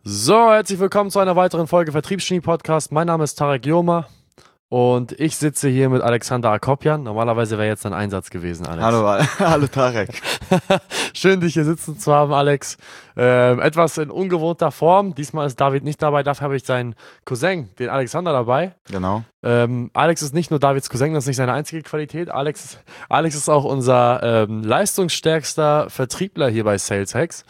So, herzlich willkommen zu einer weiteren Folge Vertriebsgenie-Podcast. Mein Name ist Tarek Joma und ich sitze hier mit Alexander Akopjan. Normalerweise wäre jetzt ein Einsatz gewesen, Alex. Hallo Tarek. Schön, dich hier sitzen zu haben, Alex. Etwas in ungewohnter Form. Diesmal ist David nicht dabei, dafür habe ich seinen Cousin, den Alexander, dabei. Genau. Alex ist nicht nur Davids Cousin, das ist nicht seine einzige Qualität. Alex ist auch unser leistungsstärkster Vertriebler hier bei Sales Hacks.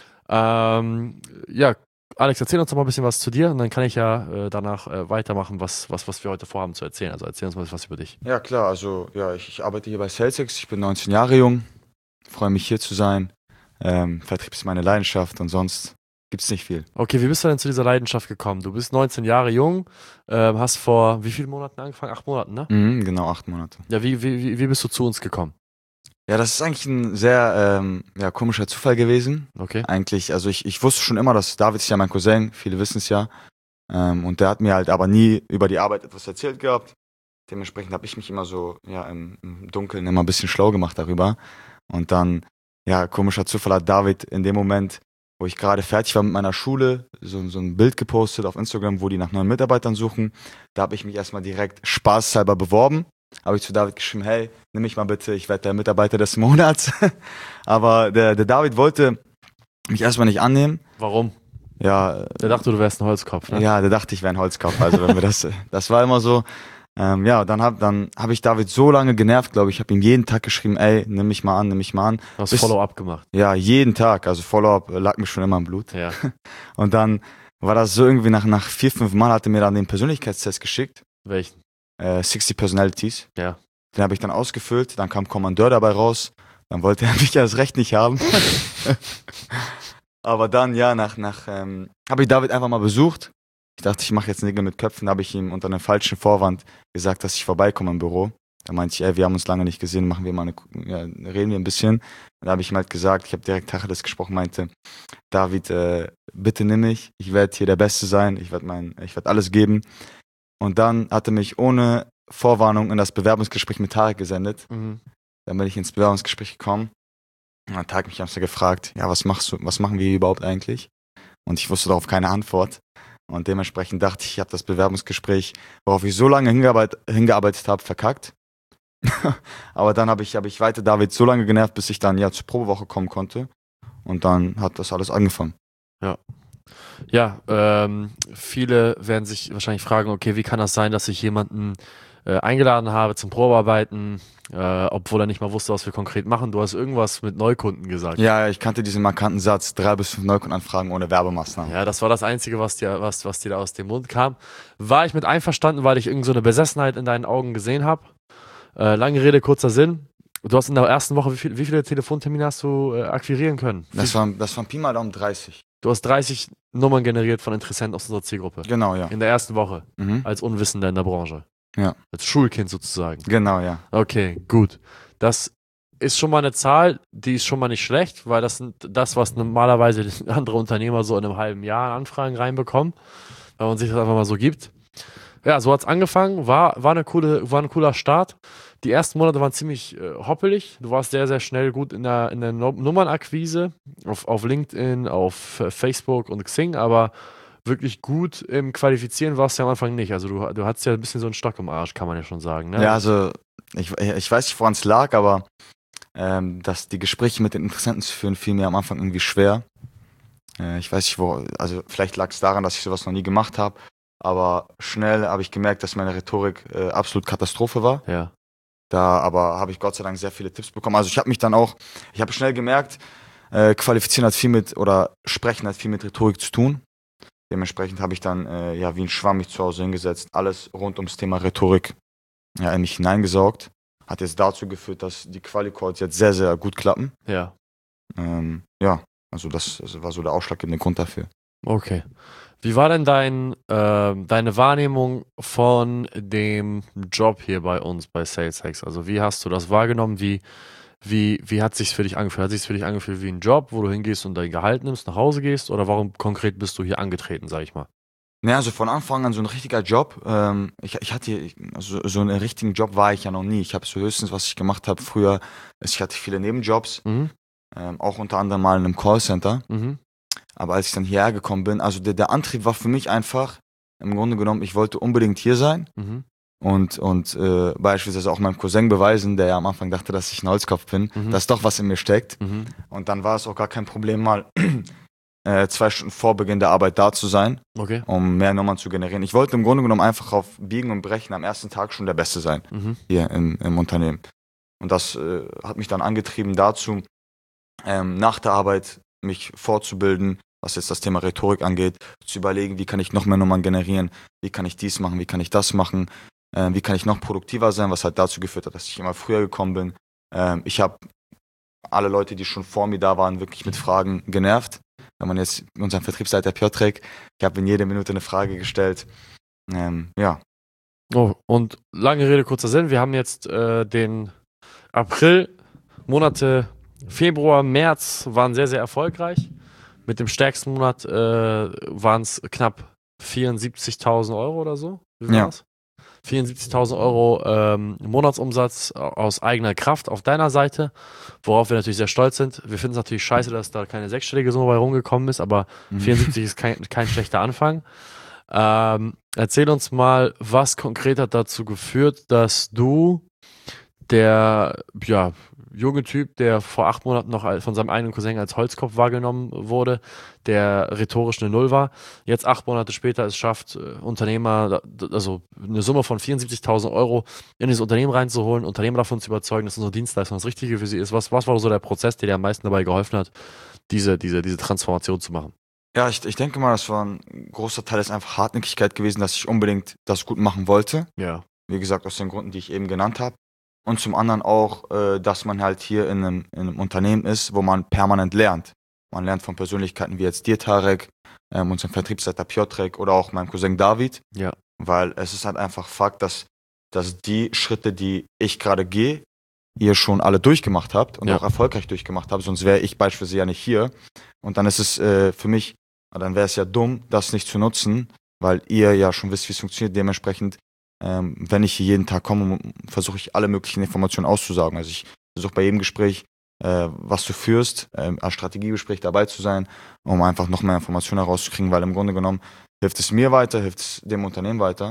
Alex, erzähl uns doch mal ein bisschen was zu dir und dann kann ich ja danach weitermachen, was wir heute vorhaben zu erzählen. Also erzähl uns mal was über dich. Ja klar, also ich arbeite hier bei SalesX, ich bin 19 Jahre jung, freue mich hier zu sein. Vertrieb ist meine Leidenschaft und sonst gibt's nicht viel. Okay, wie bist du denn zu dieser Leidenschaft gekommen? Du bist 19 Jahre jung, hast vor wie vielen Monaten angefangen? 8 Monaten, ne? Genau, 8 Monate. Ja, wie bist du zu uns gekommen? Ja, das ist eigentlich ein sehr komischer Zufall gewesen. Okay. Eigentlich, also ich wusste schon immer, dass David ist ja mein Cousin, viele wissen es ja. Und der hat mir halt aber nie über die Arbeit etwas erzählt gehabt. Dementsprechend habe ich mich immer so im Dunkeln immer ein bisschen schlau gemacht darüber. Und dann, komischer Zufall hat David in dem Moment, wo ich gerade fertig war mit meiner Schule, so ein Bild gepostet auf Instagram, wo die nach neuen Mitarbeitern suchen. Da habe ich mich erstmal direkt spaßhalber beworben. Habe ich zu David geschrieben, hey, nimm mich mal bitte, ich werde der Mitarbeiter des Monats. Aber der David wollte mich erstmal nicht annehmen. Warum? Ja. Der dachte, du wärst ein Holzkopf, ne? Ja, der dachte, ich wäre ein Holzkopf. Also wenn wir das war immer so. Dann hab ich David so lange genervt, glaube ich, habe ihm jeden Tag geschrieben, ey, nimm mich mal an. Du hast Follow-up gemacht. Ja, jeden Tag. Also Follow-up lag mir schon immer im Blut. Ja. Und dann war das so irgendwie nach 4-5 Mal hat er mir dann den Persönlichkeitstest geschickt. Welchen? 60 Personalities. Ja. Den habe ich dann ausgefüllt, dann kam Kommandeur dabei raus, dann wollte er mich erst recht nicht haben. Aber dann, habe ich David einfach mal besucht. Ich dachte, ich mache jetzt Nägel mit Köpfen, habe ich ihm unter einem falschen Vorwand gesagt, dass ich vorbeikomme im Büro. Da meinte ich, ey, wir haben uns lange nicht gesehen, machen wir mal reden wir ein bisschen. Da habe ich ihm halt gesagt, ich habe direkt Tacheles gesprochen, meinte, David, bitte nimm mich, ich werde hier der Beste sein, ich werde alles geben. Und dann hat er mich ohne Vorwarnung in das Bewerbungsgespräch mit Tarek gesendet. Mhm. Dann bin ich ins Bewerbungsgespräch gekommen. Und dann hat Tarek mich erst gefragt, ja, was machen wir hier überhaupt eigentlich? Und ich wusste darauf keine Antwort. Und dementsprechend dachte ich habe das Bewerbungsgespräch, worauf ich so lange hingearbeitet habe, verkackt. Aber dann habe ich weiter David so lange genervt, bis ich dann zur Probewoche kommen konnte. Und dann hat das alles angefangen. Ja, viele werden sich wahrscheinlich fragen, okay, wie kann das sein, dass ich jemanden eingeladen habe zum Probearbeiten, obwohl er nicht mal wusste, was wir konkret machen. Du hast irgendwas mit Neukunden gesagt. Ja, ich kannte diesen markanten Satz, 3 bis 5 Neukundenanfragen ohne Werbemaßnahmen. Ja, das war das Einzige, was dir da aus dem Mund kam. War ich mit einverstanden, weil ich irgend so eine Besessenheit in deinen Augen gesehen habe. Lange Rede, kurzer Sinn. Du hast in der ersten Woche, wie viele Telefontermine hast du akquirieren können? Das waren Pi mal Daumen 30. Du hast 30 Nummern generiert von Interessenten aus unserer Zielgruppe. Genau, ja. In der ersten Woche. Mhm. Als Unwissender in der Branche. Ja. Als Schulkind sozusagen. Genau, ja. Okay, gut. Das ist schon mal eine Zahl, die ist schon mal nicht schlecht, weil das sind das, was normalerweise andere Unternehmer so in einem halben Jahr an Anfragen reinbekommen, wenn man sich das einfach mal so gibt. Ja, so hat's angefangen, war ein cooler Start. Die ersten Monate waren ziemlich hoppelig. Du warst sehr, sehr schnell gut in der Nummernakquise auf LinkedIn, auf Facebook und Xing, aber wirklich gut im Qualifizieren warst du ja am Anfang nicht. Also du hattest ja ein bisschen so einen Stock im Arsch, kann man ja schon sagen. Ne? Ja, also ich weiß nicht, woran es lag, aber dass die Gespräche mit den Interessenten zu führen, fiel mir am Anfang irgendwie schwer. Ich weiß nicht, also vielleicht lag es daran, dass ich sowas noch nie gemacht habe, aber schnell habe ich gemerkt, dass meine Rhetorik absolut Katastrophe war. Ja. Da aber habe ich Gott sei Dank sehr viele Tipps bekommen. Also ich habe schnell gemerkt, Qualifizieren hat viel Sprechen hat viel mit Rhetorik zu tun. Dementsprechend habe ich dann wie ein Schwamm mich zu Hause hingesetzt, alles rund ums Thema Rhetorik in mich hineingesaugt. Hat jetzt dazu geführt, dass die Quali-Calls jetzt sehr, sehr gut klappen. Ja. Also das war so der ausschlaggebende Grund dafür. Okay. Wie war denn deine Wahrnehmung von dem Job hier bei uns bei Sales Hacks? Also wie hast du das wahrgenommen? Wie hat es sich für dich angefühlt? Hat es sich für dich angefühlt wie ein Job, wo du hingehst und dein Gehalt nimmst, nach Hause gehst? Oder warum konkret bist du hier angetreten, sag ich mal? Ja, also von Anfang an so ein richtiger Job. So einen richtigen Job war ich ja noch nie. Ich habe so höchstens, was ich gemacht habe früher, ich hatte viele Nebenjobs, auch unter anderem mal in einem Callcenter. Mhm. Aber als ich dann hierher gekommen bin, also der Antrieb war für mich einfach, im Grunde genommen, ich wollte unbedingt hier sein Mhm. und beispielsweise auch meinem Cousin beweisen, der ja am Anfang dachte, dass ich ein Holzkopf bin, Mhm. dass doch was in mir steckt. Mhm. Und dann war es auch gar kein Problem, mal 2 Stunden vor Beginn der Arbeit da zu sein, Okay. um mehr Nummern zu generieren. Ich wollte im Grunde genommen einfach auf Biegen und Brechen am ersten Tag schon der Beste sein, Mhm. hier im Unternehmen. Und das hat mich dann angetrieben dazu, nach der Arbeit mich fortzubilden, was jetzt das Thema Rhetorik angeht, zu überlegen, wie kann ich noch mehr Nummern generieren, wie kann ich dies machen, wie kann ich das machen, wie kann ich noch produktiver sein, was halt dazu geführt hat, dass ich immer früher gekommen bin. Ich habe alle Leute, die schon vor mir da waren, wirklich mit Fragen genervt. Wenn man jetzt unseren Vertriebsleiter Piotrek, ich habe in jeder Minute eine Frage gestellt. Ja. Oh, und lange Rede, kurzer Sinn. Wir haben jetzt den April, Monate Februar, März waren sehr, sehr erfolgreich. Mit dem stärksten Monat waren es knapp 74.000 Euro oder so. Wie Ja. war's? 74.000 Euro Monatsumsatz aus eigener Kraft auf deiner Seite, worauf wir natürlich sehr stolz sind. Wir finden es natürlich scheiße, dass da keine sechsstellige Summe bei rumgekommen ist, aber 74 ist kein schlechter Anfang. Erzähl uns mal, was konkret hat dazu geführt, dass du, der junge Typ, der vor 8 Monaten noch von seinem eigenen Cousin als Holzkopf wahrgenommen wurde, der rhetorisch eine Null war, jetzt 8 Monate später es schafft, Unternehmer, also eine Summe von 74.000 Euro in dieses Unternehmen reinzuholen, Unternehmer davon zu überzeugen, dass unsere Dienstleistung das Richtige für sie ist. Was war so der Prozess, der dir am meisten dabei geholfen hat, diese Transformation zu machen? Ja, ich denke mal, das war ein großer Teil, ist einfach Hartnäckigkeit gewesen, dass ich unbedingt das gut machen wollte. Ja. Wie gesagt, aus den Gründen, die ich eben genannt habe. Und zum anderen auch, dass man halt hier in einem Unternehmen ist, wo man permanent lernt. Man lernt von Persönlichkeiten wie jetzt dir, Tarek, unserem Vertriebsleiter Piotrek oder auch meinem Cousin David. Ja. Weil es ist halt einfach Fakt, dass die Schritte, die ich gerade gehe, ihr schon alle durchgemacht habt und Ja. auch erfolgreich durchgemacht habt, sonst wäre ich beispielsweise ja nicht hier. Und dann ist es für mich, dann wäre es ja dumm, das nicht zu nutzen, weil ihr ja schon wisst, wie es funktioniert. Dementsprechend, wenn ich hier jeden Tag komme, versuche ich alle möglichen Informationen auszusagen. Also ich versuche bei jedem Gespräch, was du führst, als Strategiegespräch dabei zu sein, um einfach noch mehr Informationen herauszukriegen, weil im Grunde genommen hilft es mir weiter, hilft es dem Unternehmen weiter.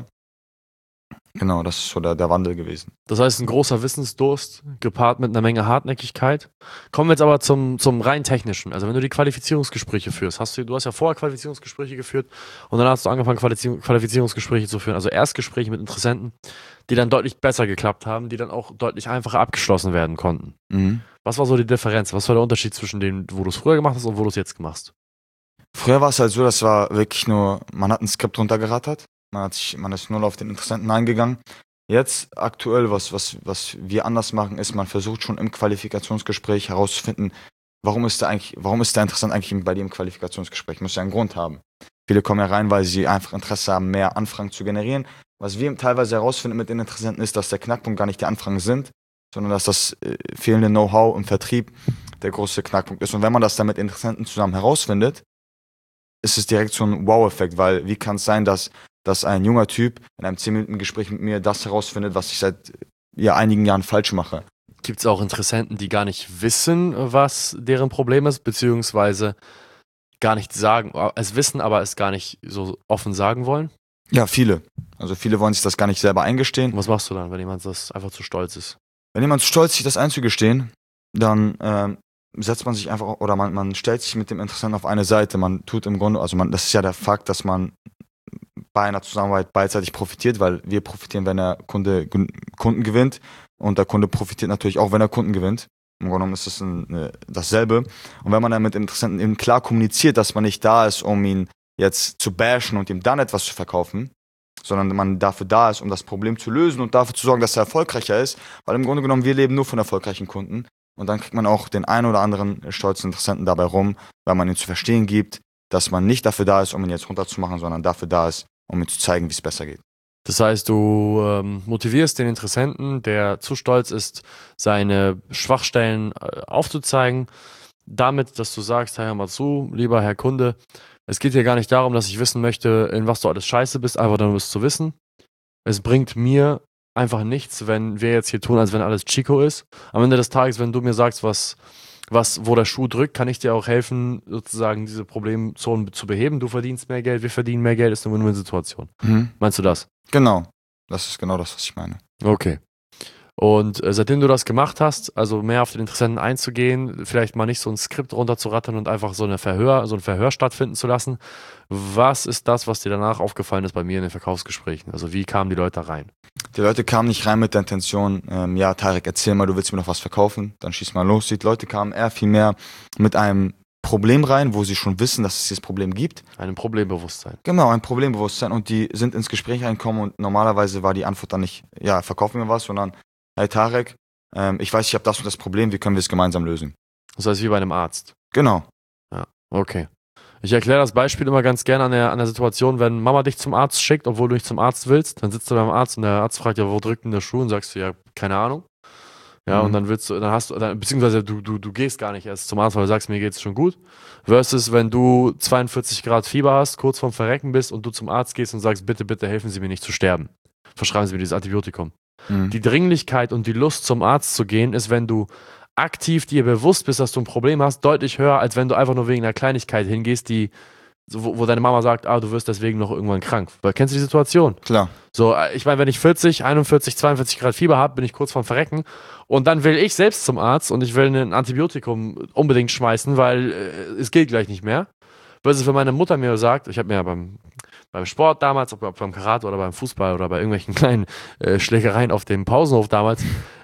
Genau, das ist so der Wandel gewesen. Das heißt, ein großer Wissensdurst gepaart mit einer Menge Hartnäckigkeit. Kommen wir jetzt aber zum rein technischen. Also wenn du die Qualifizierungsgespräche führst, du hast ja vorher Qualifizierungsgespräche geführt und dann hast du angefangen, Qualifizierungsgespräche zu führen. Also Erstgespräche mit Interessenten, die dann deutlich besser geklappt haben, die dann auch deutlich einfacher abgeschlossen werden konnten. Mhm. Was war so die Differenz? Was war der Unterschied zwischen dem, wo du es früher gemacht hast und wo du es jetzt machst? Früher war es halt so, das war wirklich nur, man hat ein Skript runtergerattert, man ist nur auf den Interessenten eingegangen. Jetzt aktuell, was wir anders machen, ist, man versucht schon im Qualifikationsgespräch herauszufinden, warum ist der Interessent eigentlich bei dir im Qualifikationsgespräch? Muss ja einen Grund haben. Viele kommen ja rein, weil sie einfach Interesse haben, mehr Anfragen zu generieren. Was wir teilweise herausfinden mit den Interessenten ist, dass der Knackpunkt gar nicht die Anfragen sind, sondern dass das fehlende Know-how im Vertrieb der große Knackpunkt ist. Und wenn man das dann mit Interessenten zusammen herausfindet, ist es direkt so ein Wow-Effekt, weil wie kann es sein, dass ein junger Typ in einem 10-Minuten-Gespräch mit mir das herausfindet, was ich seit einigen Jahren falsch mache. Gibt es auch Interessenten, die gar nicht wissen, was deren Problem ist, beziehungsweise gar nicht sagen, es wissen, aber es gar nicht so offen sagen wollen? Ja, viele. Also viele wollen sich das gar nicht selber eingestehen. Und was machst du dann, wenn jemand das einfach zu stolz ist? Wenn jemand zu stolz ist, sich das einzugestehen, dann setzt man sich einfach, oder man stellt sich mit dem Interessenten auf eine Seite. Man tut im Grunde, das ist ja der Fakt, dass man bei einer Zusammenarbeit beidseitig profitiert, weil wir profitieren, wenn der Kunde Kunden gewinnt und der Kunde profitiert natürlich auch, wenn er Kunden gewinnt. Im Grunde genommen ist das dasselbe. Und wenn man dann mit dem Interessenten eben klar kommuniziert, dass man nicht da ist, um ihn jetzt zu bashen und ihm dann etwas zu verkaufen, sondern man dafür da ist, um das Problem zu lösen und dafür zu sorgen, dass er erfolgreicher ist, weil im Grunde genommen wir leben nur von erfolgreichen Kunden. Und dann kriegt man auch den einen oder anderen stolzen Interessenten dabei rum, weil man ihm zu verstehen gibt, dass man nicht dafür da ist, um ihn jetzt runterzumachen, sondern dafür da ist, um ihm zu zeigen, wie es besser geht. Das heißt, du motivierst den Interessenten, der zu stolz ist, seine Schwachstellen aufzuzeigen, damit, dass du sagst, hey, hör mal zu, lieber Herr Kunde, es geht hier gar nicht darum, dass ich wissen möchte, in was du alles scheiße bist, einfach nur es zu wissen. Es bringt mir einfach nichts, wenn wir jetzt hier tun, als wenn alles Chico ist. Am Ende des Tages, wenn du mir sagst, was wo der Schuh drückt, kann ich dir auch helfen, sozusagen diese Problemzonen zu beheben. Du verdienst mehr Geld, wir verdienen mehr Geld, ist eine Win-Win-Situation. Meinst du das? Genau. Das ist genau das, was ich meine. Okay. Und seitdem du das gemacht hast, also mehr auf den Interessenten einzugehen, vielleicht mal nicht so ein Skript runterzurattern und einfach so ein Verhör stattfinden zu lassen, was ist das, was dir danach aufgefallen ist bei mir in den Verkaufsgesprächen? Also wie kamen die Leute da rein? Die Leute kamen nicht rein mit der Intention, ja, Tarek, erzähl mal, du willst mir noch was verkaufen, dann schieß mal los. Die Leute kamen eher viel mehr mit einem Problem rein, wo sie schon wissen, dass es dieses Problem gibt. Ein Problembewusstsein. Genau, ein Problembewusstsein, und die sind ins Gespräch reingekommen und normalerweise war die Antwort dann nicht, ja, verkauf mir was, sondern, hey Tarek, ich weiß, ich habe das und das Problem, wie können wir es gemeinsam lösen? Das heißt, wie bei einem Arzt. Genau. Ja, okay. Ich erkläre das Beispiel immer ganz gerne an der Situation, wenn Mama dich zum Arzt schickt, obwohl du nicht zum Arzt willst, dann sitzt du beim Arzt und der Arzt fragt ja, wo drückt denn der Schuh? Und sagst du, ja, keine Ahnung. Ja, und dann beziehungsweise du gehst gar nicht erst zum Arzt, weil du sagst, mir geht's schon gut. Versus, wenn du 42 Grad Fieber hast, kurz vorm Verrecken bist und du zum Arzt gehst und sagst, bitte, bitte helfen Sie mir nicht zu sterben. Verschreiben Sie mir dieses Antibiotikum. Die Dringlichkeit und die Lust zum Arzt zu gehen ist, wenn du aktiv dir bewusst bist, dass du ein Problem hast, deutlich höher, als wenn du einfach nur wegen einer Kleinigkeit hingehst, wo deine Mama sagt, du wirst deswegen noch irgendwann krank. Weil, kennst du die Situation? Klar. So, ich meine, wenn ich 40, 41, 42 Grad Fieber habe, bin ich kurz vorm Verrecken und dann will ich selbst zum Arzt und ich will ein Antibiotikum unbedingt schmeißen, weil es geht gleich nicht mehr. Versus wenn meine Mutter mir sagt, ich habe mir ja beim Sport damals, ob beim Karate oder beim Fußball oder bei irgendwelchen kleinen Schlägereien auf dem Pausenhof damals,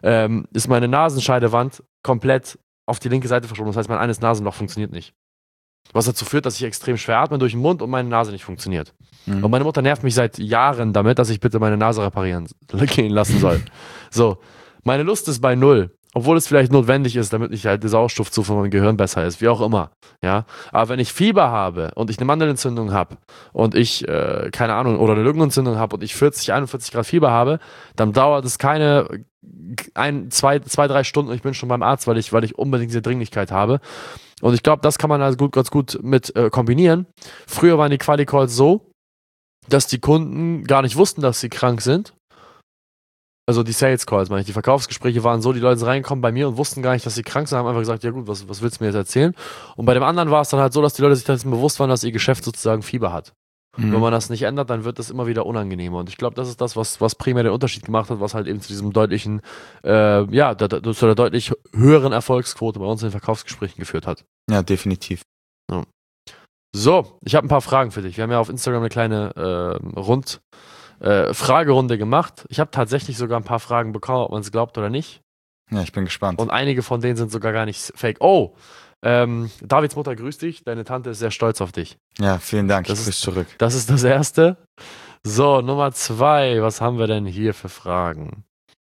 ist meine Nasenscheidewand komplett auf die linke Seite verschoben. Das heißt, mein eines Nasenloch funktioniert nicht. Was dazu führt, dass ich extrem schwer atme durch den Mund und meine Nase nicht funktioniert. Und meine Mutter nervt mich seit Jahren damit, dass ich bitte meine Nase reparieren gehen lassen soll. So, meine Lust ist bei 0. Obwohl es vielleicht notwendig ist, damit nicht halt die Sauerstoffzufuhr von meinem Gehirn besser ist, wie auch immer. Ja? Aber wenn ich Fieber habe und ich eine Mandelentzündung habe und ich, keine Ahnung, oder eine Lungenentzündung habe und ich 40, 41 Grad Fieber habe, dann dauert es keine 3 Stunden und ich bin schon beim Arzt, weil ich unbedingt diese Dringlichkeit habe. Und ich glaube, das kann man also ganz gut mit kombinieren. Früher waren die Quali-Calls so, dass die Kunden gar nicht wussten, dass sie krank sind. Also die Sales Calls, meine ich, die Verkaufsgespräche waren so, die Leute sind reingekommen bei mir und wussten gar nicht, dass sie krank sind, haben einfach gesagt, ja gut, was willst du mir jetzt erzählen? Und bei dem anderen war es dann halt so, dass die Leute sich dessen bewusst waren, dass ihr Geschäft sozusagen Fieber hat. Wenn man das nicht ändert, dann wird das immer wieder unangenehmer. Und ich glaube, das ist das, was primär den Unterschied gemacht hat, was halt eben zu diesem deutlichen, zu der deutlich höheren Erfolgsquote bei uns in den Verkaufsgesprächen geführt hat. Ja, definitiv. Ja. So, ich habe ein paar Fragen für dich. Wir haben ja auf Instagram eine kleine Fragerunde gemacht. Ich habe tatsächlich sogar ein paar Fragen bekommen, ob man es glaubt oder nicht. Ja, ich bin gespannt. Und einige von denen sind sogar gar nicht fake. Oh, Davids Mutter grüßt dich. Deine Tante ist sehr stolz auf dich. Ja, vielen Dank. Das Ich grüße zurück. Das ist das Erste. So, Nummer 2. Was haben wir denn hier für Fragen?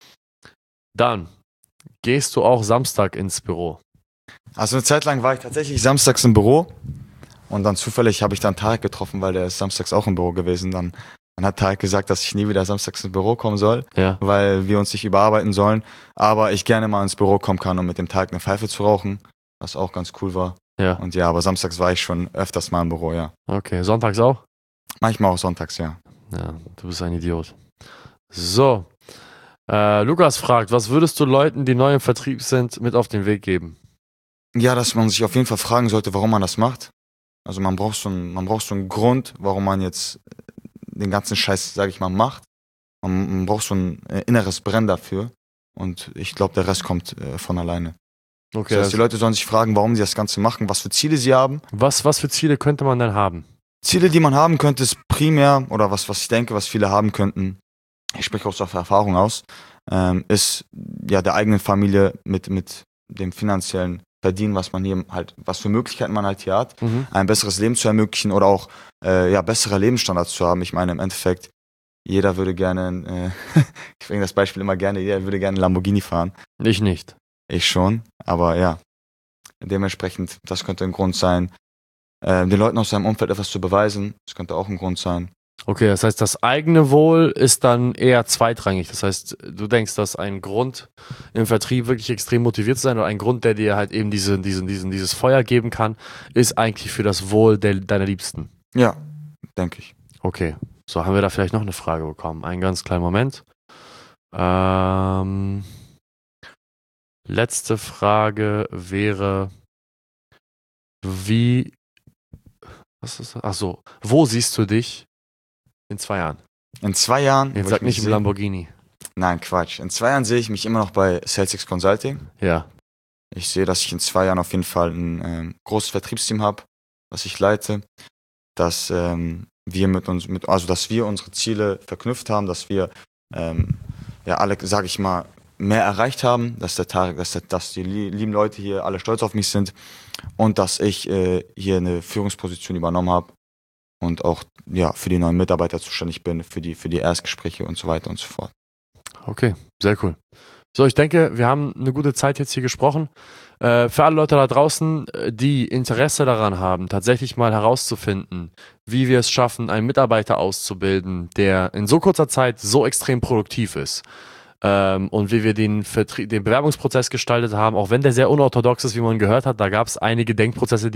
Dann, gehst du auch Samstag ins Büro? Also eine Zeit lang war ich tatsächlich samstags im Büro und dann zufällig habe ich dann Tarek getroffen, weil der ist samstags auch im Büro gewesen. Dann hat Tarek gesagt, dass ich nie wieder samstags ins Büro kommen soll, weil wir uns nicht überarbeiten sollen. Aber ich gerne mal ins Büro kommen kann, um mit dem Tarek eine Pfeife zu rauchen, was auch ganz cool war. Ja. Und ja, aber samstags war ich schon öfters mal im Büro, ja. Okay, sonntags auch? Manchmal auch sonntags, ja. Ja, du bist ein Idiot. So, Lukas fragt, was würdest du Leuten, die neu im Vertrieb sind, mit auf den Weg geben? Ja, dass man sich auf jeden Fall fragen sollte, warum man das macht. Also man braucht so einen Grund, warum man jetzt den ganzen Scheiß, sage ich mal, macht. Man braucht so ein inneres Brennen dafür. Und ich glaube, der Rest kommt von alleine. Okay. Das heißt, die Leute sollen sich fragen, warum sie das Ganze machen, was für Ziele sie haben. Was für Ziele könnte man denn haben? Ziele, die man haben könnte, ist primär, oder was ich denke, was viele haben könnten, ich spreche aus Erfahrung aus, ist ja der eigenen Familie mit dem finanziellen Verdienen, was man hier halt, was für Möglichkeiten man halt hier hat, ein besseres Leben zu ermöglichen oder auch bessere Lebensstandards zu haben. Ich meine, im Endeffekt, jeder würde gerne, ich bringe das Beispiel immer gerne, jeder würde gerne einen Lamborghini fahren. Ich nicht. Ich schon, aber ja, dementsprechend, das könnte ein Grund sein, den Leuten aus seinem Umfeld etwas zu beweisen, das könnte auch ein Grund sein. Okay, das heißt, das eigene Wohl ist dann eher zweitrangig. Das heißt, du denkst, dass ein Grund im Vertrieb wirklich extrem motiviert zu sein oder ein Grund, der dir halt eben dieses Feuer geben kann, ist eigentlich für das Wohl deiner Liebsten. Ja, denke ich. Okay, so haben wir da vielleicht noch eine Frage bekommen. Einen ganz kleinen Moment. Letzte Frage wäre, wo siehst du dich in 2 Jahren? In 2 Jahren. Jetzt wo sag ich mich nicht im sehe- Lamborghini. Nein, Quatsch. In 2 Jahren sehe ich mich immer noch bei Celtics Consulting. Ja. Ich sehe, dass ich in 2 Jahren auf jeden Fall ein großes Vertriebsteam habe, was ich leite, dass dass wir unsere Ziele verknüpft haben, dass wir alle, sage ich mal, mehr erreicht haben, dass die lieben Leute hier alle stolz auf mich sind und dass ich hier eine Führungsposition übernommen habe und auch für die neuen Mitarbeiter zuständig bin, für die Erstgespräche und so weiter und so fort. Okay, sehr cool. So, ich denke, wir haben eine gute Zeit jetzt hier gesprochen. Für alle Leute da draußen, die Interesse daran haben, tatsächlich mal herauszufinden, wie wir es schaffen, einen Mitarbeiter auszubilden, der in so kurzer Zeit so extrem produktiv ist. Und wie wir den Bewerbungsprozess gestaltet haben, auch wenn der sehr unorthodox ist, wie man gehört hat, da gab es einige Denkprozesse,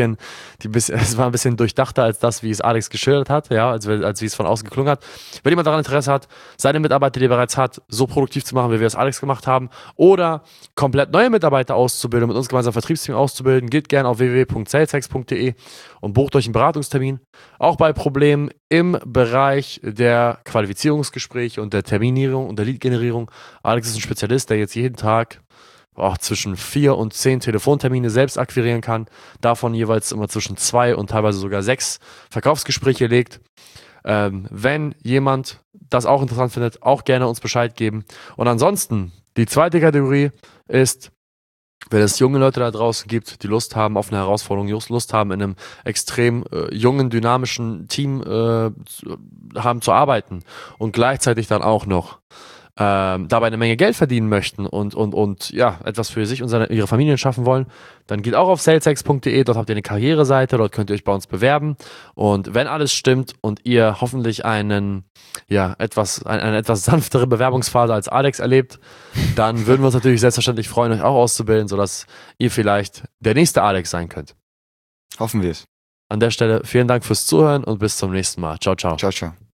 es war ein bisschen durchdachter als das, wie es Alex geschildert hat, ja, als wie es von außen geklungen hat. Wenn jemand daran Interesse hat, seine Mitarbeiter, die er bereits hat, so produktiv zu machen, wie wir es Alex gemacht haben, oder komplett neue Mitarbeiter auszubilden, mit uns gemeinsam ein Vertriebsteam auszubilden, geht gerne auf www.saleshex.de und bucht euch einen Beratungstermin. Auch bei Problemen im Bereich der Qualifizierungsgespräche und der Terminierung und der Lead-Generierung. Alex ist ein Spezialist, der jetzt jeden Tag zwischen 4 und 10 Telefontermine selbst akquirieren kann, davon jeweils immer zwischen 2 und teilweise sogar 6 Verkaufsgespräche legt. Wenn jemand das auch interessant findet, auch gerne uns Bescheid geben. Und ansonsten, die zweite Kategorie ist, wenn es junge Leute da draußen gibt, die Lust haben auf eine Herausforderung, Lust haben, in einem extrem jungen, dynamischen Team haben zu arbeiten und gleichzeitig dann auch noch dabei eine Menge Geld verdienen möchten und etwas für sich und ihre Familien schaffen wollen, dann geht auch auf saleshex.de, dort habt ihr eine Karriereseite, dort könnt ihr euch bei uns bewerben und wenn alles stimmt und ihr hoffentlich eine etwas sanftere Bewerbungsphase als Alex erlebt, dann würden wir uns natürlich selbstverständlich freuen, euch auch auszubilden, sodass ihr vielleicht der nächste Alex sein könnt. Hoffen wir es. An der Stelle vielen Dank fürs Zuhören und bis zum nächsten Mal. Ciao, ciao. Ciao, ciao.